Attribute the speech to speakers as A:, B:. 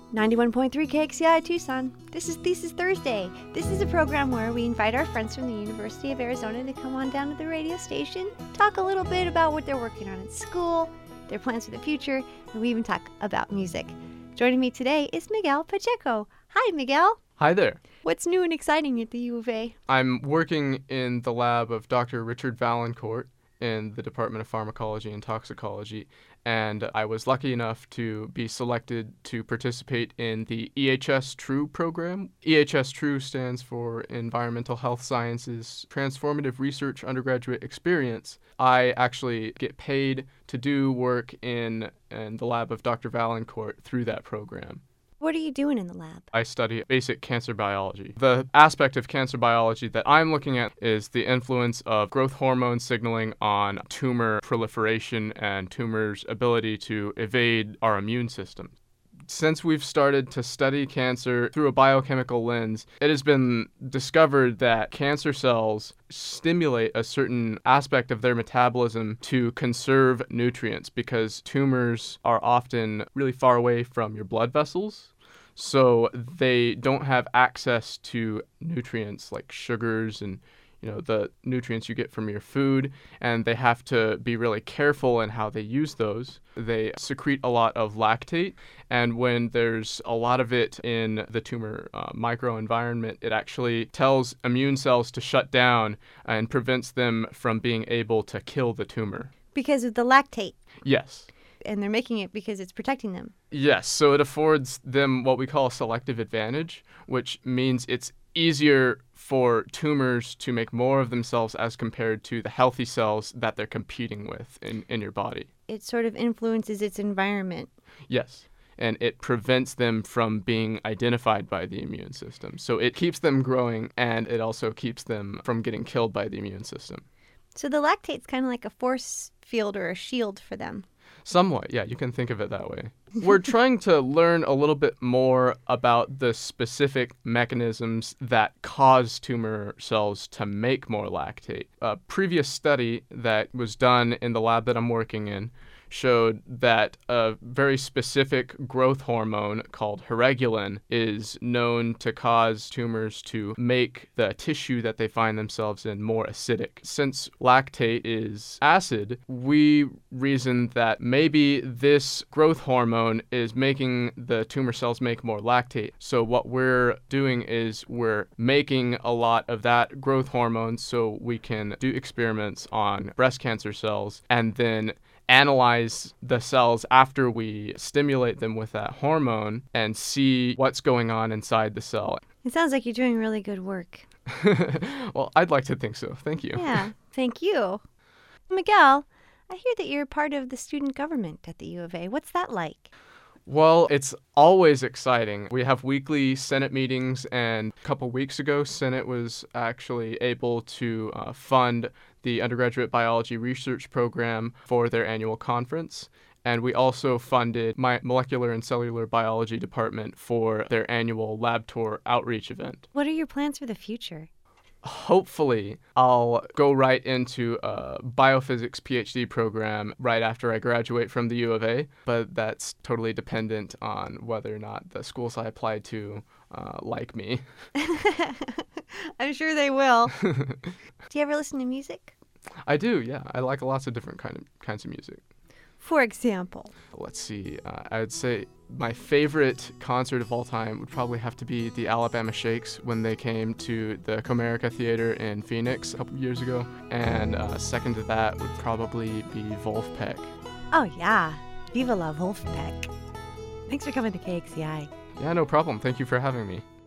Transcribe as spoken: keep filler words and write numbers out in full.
A: ninety-one point three K X C I Tucson. This is Thesis Thursday. This is a program where we invite our friends from the University of Arizona to come on down to the radio station, talk a little bit about what they're working on in school, their plans for the future, and we even talk about music. Joining me today is Miguel Pacheco. Hi, Miguel.
B: Hi there.
A: What's new and exciting at the U of A?
B: I'm working in the lab of Doctor Richard Valancourt in the Department of Pharmacology and Toxicology, and I was lucky enough to be selected to participate in the E H S TRUE program. E H S TRUE stands for Environmental Health Sciences Transformative Research Undergraduate Experience. I actually get paid to do work in, in the lab of Doctor Valancourt through that program.
A: What are you doing in the lab?
B: I study basic cancer biology. The aspect of cancer biology that I'm looking at is the influence of growth hormone signaling on tumor proliferation and tumors' ability to evade our immune system. Since we've started to study cancer through a biochemical lens, it has been discovered that cancer cells stimulate a certain aspect of their metabolism to conserve nutrients because tumors are often really far away from your blood vessels. So they don't have access to nutrients like sugars and you know, the nutrients you get from your food, and they have to be really careful in how they use those. They secrete a lot of lactate, and when there's a lot of it in the tumor uh, microenvironment, it actually tells immune cells to shut down and prevents them from being able to kill the tumor.
A: Because of the lactate.
B: Yes.
A: And they're making it because it's protecting them.
B: Yes, so it affords them what we call a selective advantage, which means it's easier for tumors to make more of themselves as compared to the healthy cells that they're competing with in, in your body.
A: It sort of influences its environment.
B: Yes, and it prevents them from being identified by the immune system. So it keeps them growing, and it also keeps them from getting killed by the immune system.
A: So the lactate's kind of like a force field or a shield for them.
B: Somewhat, yeah, you can think of it that way. We're trying to learn a little bit more about the specific mechanisms that cause tumor cells to make more lactate. A previous study that was done in the lab that I'm working in showed that a very specific growth hormone called heregulin is known to cause tumors to make the tissue that they find themselves in more acidic. Since lactate is acid, we reasoned that maybe this growth hormone is making the tumor cells make more lactate. So what we're doing is we're making a lot of that growth hormone so we can do experiments on breast cancer cells and then analyze the cells after we stimulate them with that hormone and see what's going on inside the cell.
A: It sounds like you're doing really good work.
B: Well, I'd like to think so. Thank you.
A: Yeah, thank you. Miguel, I hear that you're part of the student government at the U of A. What's that like?
B: Well, it's always exciting. We have weekly Senate meetings, and a couple weeks ago, Senate was actually able to uh, fund the undergraduate biology research program for their annual conference. And we also funded my molecular and cellular biology department for their annual lab tour outreach event.
A: What are your plans for the future?
B: Hopefully, I'll go right into a biophysics PhD program right after I graduate from the U of A, but that's totally dependent on whether or not the schools I applied to uh, like me.
A: I'm sure they will. Do you ever listen to music?
B: I do, yeah. I like lots of different kind of kinds of music.
A: For example?
B: Let's see. Uh, I would say my favorite concert of all time would probably have to be the Alabama Shakes when they came to the Comerica Theater in Phoenix a couple years ago. And uh, second to that would probably be Vulfpeck.
A: Oh, yeah. Viva la Vulfpeck. Thanks for coming to K X C I.
B: Yeah, no problem. Thank you for having me.